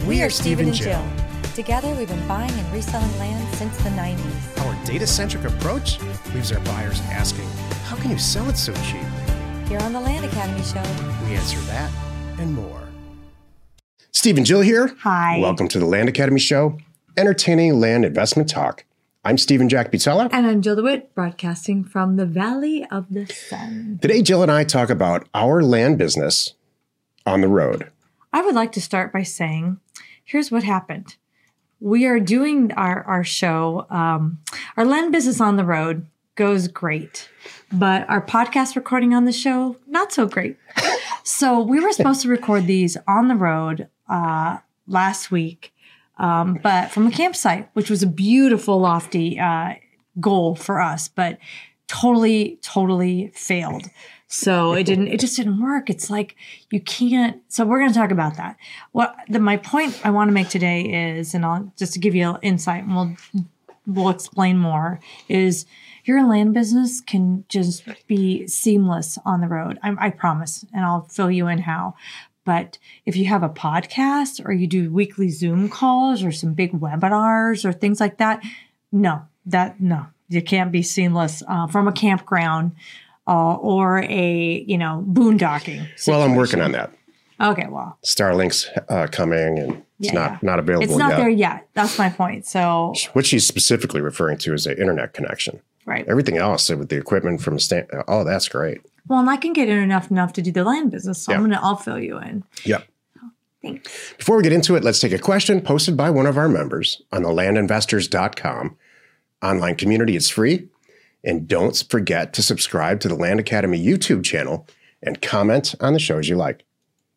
We are Steve and Jill. Together, we've been buying and reselling land since the 90s. Our data-centric approach leaves our buyers asking, how can you sell it so cheap? Here on the Land Academy Show, We answer that and more. Steve and Jill here. Hi. Welcome to the Land Academy Show, entertaining land investment talk. I'm Stephen Jack Pizzella. And I'm Jill DeWitt, broadcasting from the Valley of the Sun. Today, Jill and I talk about our land business on the road. I would like to start by saying, here's what happened. We are doing our show. Our land business on the road goes great, but our podcast recording on the show, not so great. So we were supposed to record these on the road last week, but from a campsite, which was a beautiful, lofty goal for us, but totally failed. So it just didn't work. It's like you can't. So we're going to talk about that. My point I want to make today is, and I'll just to give you an insight, and we'll explain more, is your land business can just be seamless on the road. I promise, and I'll fill you in how. But if you have a podcast or you do weekly Zoom calls or some big webinars or things like that, no, you can't be seamless from a campground. Or a, boondocking situation. Well, I'm working on that. Okay, well. Starlink's coming, and it's not available yet. It's not there yet. That's my point. So, what she's specifically referring to is an internet connection. Right. Everything else with the equipment from that's great. Well, and I can get in enough to do the land business, so I'll fill you in. Yep. Thanks. Before we get into it, let's take a question posted by one of our members on the landinvestors.com online community. It's free. And don't forget to subscribe to the Land Academy YouTube channel and comment on the shows you like.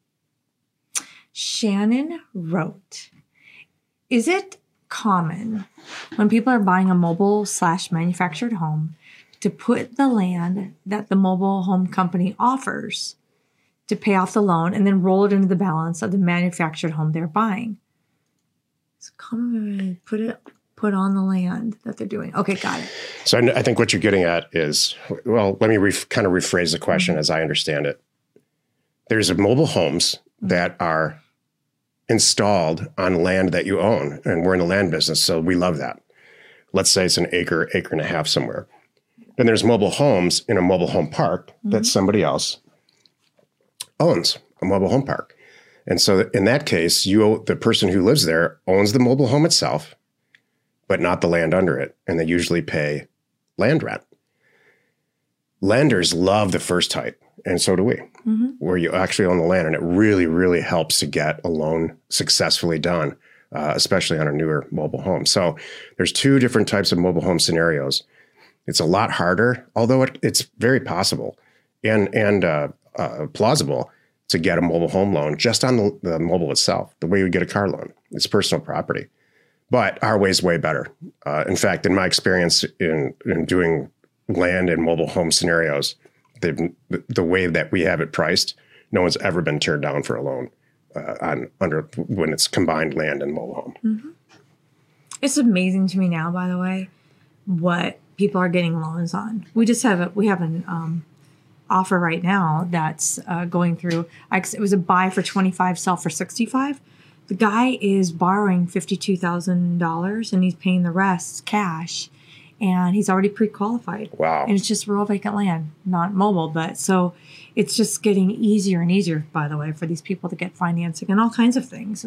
Shannon wrote, is it common when people are buying a mobile/manufactured home to put the land that the mobile home company offers to pay off the loan and then roll it into the balance of the manufactured home they're buying? It's common to put on the land that they're doing. Okay, got it. So I think what you're getting at is, well, let me kind of rephrase the question as I understand it. There's mobile homes that are installed on land that you own, and we're in the land business, so we love that. Let's say it's an acre and a half somewhere. Then there's mobile homes in a mobile home park that somebody else owns, a mobile home park. And so in that case, the person who lives there owns the mobile home itself, but not the land under it, and they usually pay land rent. Lenders love the first type, and so do we, where you actually own the land, and it really, really helps to get a loan successfully done, especially on a newer mobile home. So there's two different types of mobile home scenarios. It's a lot harder, although it's very possible and plausible to get a mobile home loan just on the mobile itself, the way you get a car loan. It's personal property. But our way is way better. In fact, in my experience in doing land and mobile home scenarios, the way that we have it priced, no one's ever been turned down for a loan when it's combined land and mobile home. Mm-hmm. It's amazing to me now, by the way, what people are getting loans on. We have an offer right now that's going through. It was a buy for 25, sell for 65. The guy is borrowing $52,000 and he's paying the rest cash, and he's already pre-qualified. Wow. And it's just rural vacant land, not mobile. But so it's just getting easier and easier, by the way, for these people to get financing and all kinds of things.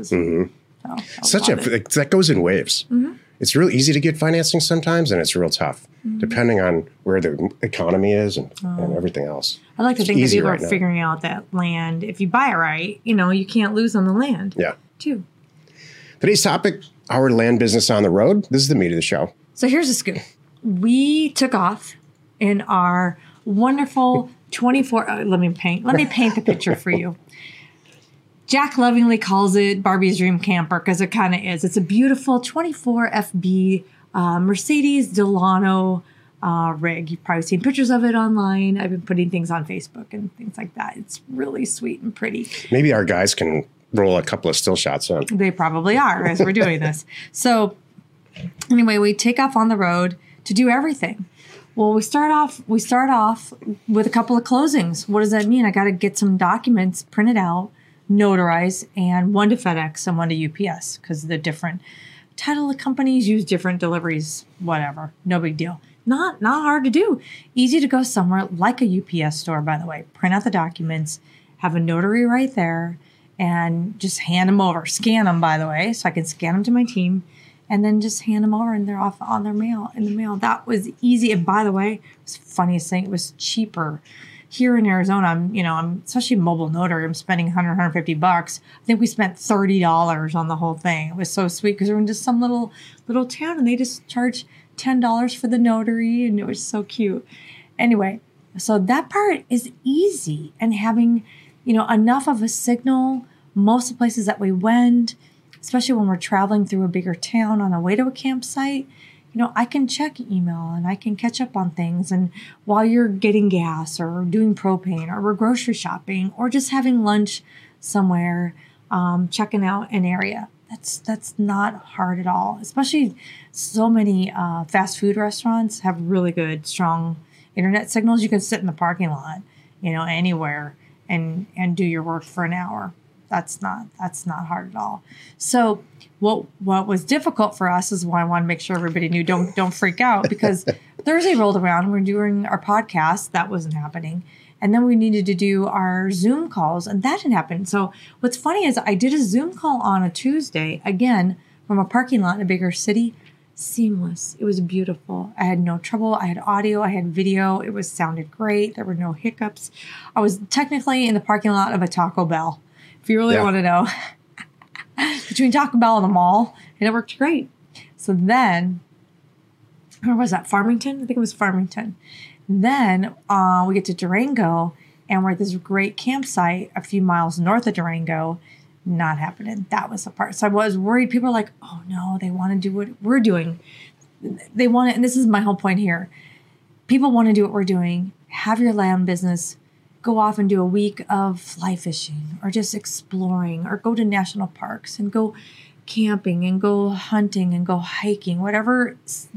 That goes in waves. Mm-hmm. It's real easy to get financing sometimes, and it's real tough, depending on where the economy is and everything else. I like to think that people are figuring out that land, if you buy it right, you can't lose on the land. Yeah. Too. Today's topic, our land business on the road. This is the meat of the show. So here's the scoop. We took off in our wonderful 24. Let me paint the picture for you. Jack lovingly calls it Barbie's dream camper because it kind of is. It's a beautiful 24 FB Mercedes Delano rig. You've probably seen pictures of it online. I've been putting things on Facebook and things like that. It's really sweet and pretty. Maybe our guys can roll a couple of still shots in. They probably are as we're doing this. So anyway, we take off on the road to do everything. Well, we start off with a couple of closings. What does that mean? I got to get some documents printed out, notarize, and one to FedEx and one to UPS because the different title companies use different deliveries, whatever. No big deal. Not hard to do. Easy to go somewhere like a UPS store, by the way. Print out the documents, have a notary right there, and just hand them over. Scan them, by the way, so I can scan them to my team, and then just hand them over, and they're off on their mail in the mail. That was easy. And by the way, it was the funniest thing. It was cheaper. Here in Arizona, I'm especially mobile notary. I'm spending $100, $150. I think we spent $30 on the whole thing. It was so sweet because we're in just some little town, and they just charge $10 for the notary, and it was so cute. Anyway, so that part is easy, and having enough of a signal. Most of the places that we went, especially when we're traveling through a bigger town on the way to a campsite, I can check email and I can catch up on things. And while you're getting gas or doing propane or we're grocery shopping or just having lunch somewhere, checking out an area, that's not hard at all. Especially so many fast food restaurants have really good, strong internet signals. You can sit in the parking lot, anywhere and do your work for an hour. That's not hard at all. So what was difficult for us is why I want to make sure everybody knew, don't freak out, because Thursday rolled around, we're doing our podcast, that wasn't happening. And then we needed to do our Zoom calls, and that didn't happen. So what's funny is I did a Zoom call on a Tuesday, again, from a parking lot in a bigger city. Seamless. It was beautiful. I had no trouble. I had audio. I had video. It sounded great. There were no hiccups. I was technically in the parking lot of a Taco Bell, if you really want to know, between Taco Bell and the mall, and it worked great. So then, where was that? Farmington? I think it was Farmington. Then we get to Durango, and we're at this great campsite a few miles north of Durango. Not happening. That was the part. So I was worried. People are like, oh no, they want to do what we're doing. They want to, and this is my whole point here. People want to do what we're doing. Have your land business. Go off and do a week of fly fishing or just exploring, or go to national parks and go camping and go hunting and go hiking, whatever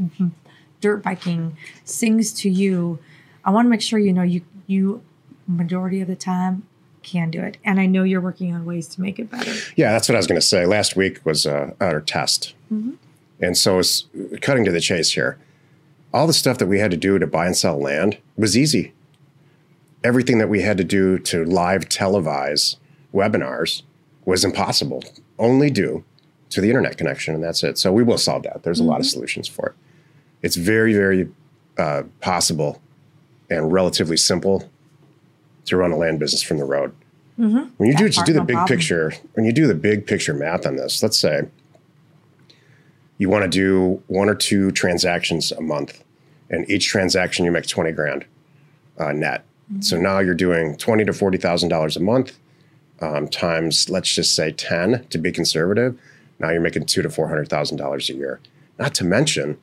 dirt biking sings to you. I want to make sure you majority of the time can do it. And I know you're working on ways to make it better. Yeah, that's what I was going to say. Last week was our test. Mm-hmm. And so it's cutting to the chase here. All the stuff that we had to do to buy and sell land was easy. Everything that we had to do to live televise webinars was impossible, only due to the internet connection, and that's it. So we will solve that. There's a lot of solutions for it. It's very, very possible and relatively simple to run a land business from the road. Mm-hmm. When you do the big picture, when you do the big picture math on this, let's say you want to do 1 or 2 transactions a month, and each transaction you make 20 grand net. Mm-hmm. So now you're doing $20,000 to $40,000 a month times, let's just say 10 to be conservative. Now you're making $200,000 to $400,000 a year. Not to mention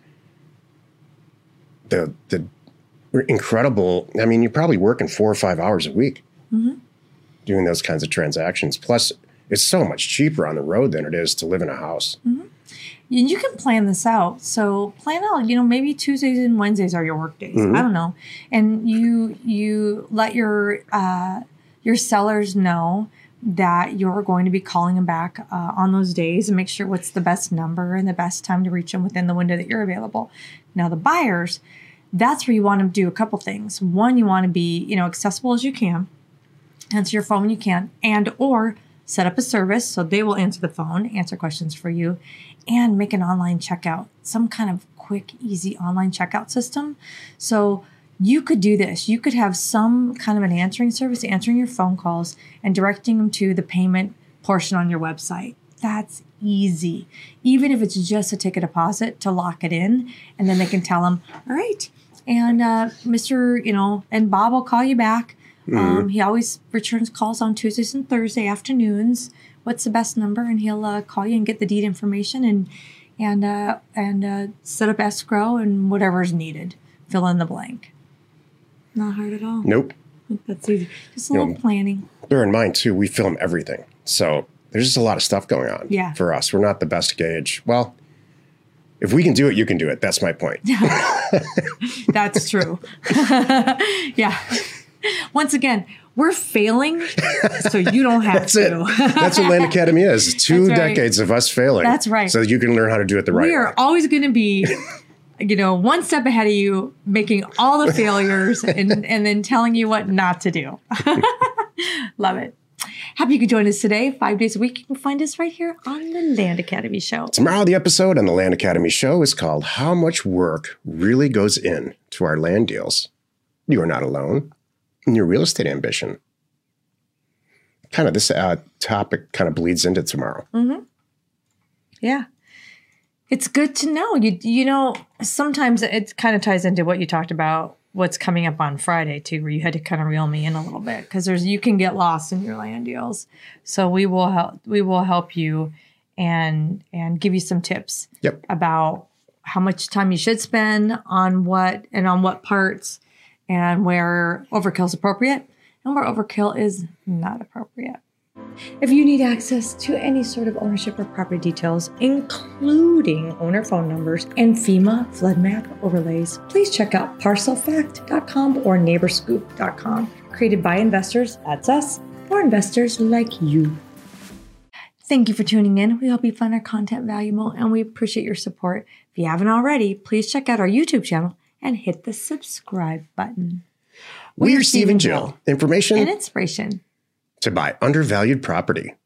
the incredible. I mean, you're probably working 4 or 5 hours a week doing those kinds of transactions. Plus, it's so much cheaper on the road than it is to live in a house. Mm-hmm. And you can plan this out. So plan out, maybe Tuesdays and Wednesdays are your work days. Mm-hmm. I don't know. And you let your sellers know that you're going to be calling them back on those days, and make sure what's the best number and the best time to reach them within the window that you're available. Now, the buyers, that's where you want to do a couple things. One, you want to be, accessible as you can. Answer your phone when you can, and or set up a service so they will answer the phone, answer questions for you, and make an online checkout, some kind of quick, easy online checkout system. So you could do this. You could have some kind of an answering service, answering your phone calls and directing them to the payment portion on your website. That's easy. Even if it's just to take a deposit to lock it in, and then they can tell them, all right, and Mr., and Bob will call you back. Mm-hmm. He always returns calls on Tuesdays and Thursday afternoons. What's the best number? And he'll call you and get the deed information and set up escrow and whatever is needed. Fill in the blank. Not hard at all. Nope. That's easy. Just a little planning. Bear in mind, too, we film everything. So there's just a lot of stuff going on for us. We're not the best gauge. Well, if we can do it, you can do it. That's my point. That's true. Yeah. Once again, We're failing, so you don't have That's to. it. That's what Land Academy is. Two That's right. decades of us failing. That's right. So that you can learn how to do it the right way. We are always going to be, one step ahead of you, making all the failures and then telling you what not to do. Love it. Happy you could join us today. 5 days a week. You can find us right here on the Land Academy Show. Tomorrow, the episode on the Land Academy Show is called How Much Work Really Goes In to Our Land Deals. You are not alone in your real estate ambition. Kind of this topic kind of bleeds into tomorrow. Mm-hmm. Yeah. It's good to know. You know, sometimes it kind of ties into what you talked about, what's coming up on Friday too, where you had to kind of reel me in a little bit because you can get lost in your land deals. So we will help you and give you some tips about how much time you should spend on what parts and where overkill is appropriate and where overkill is not appropriate. If you need access to any sort of ownership or property details, including owner phone numbers and FEMA flood map overlays, please check out parcelfact.com or neighborscoop.com. Created by investors, that's us, for investors like you. Thank you for tuning in. We hope you find our content valuable and we appreciate your support. If you haven't already, please check out our YouTube channel and hit the subscribe button. We are Steve and Jill. Information and inspiration to buy undervalued property.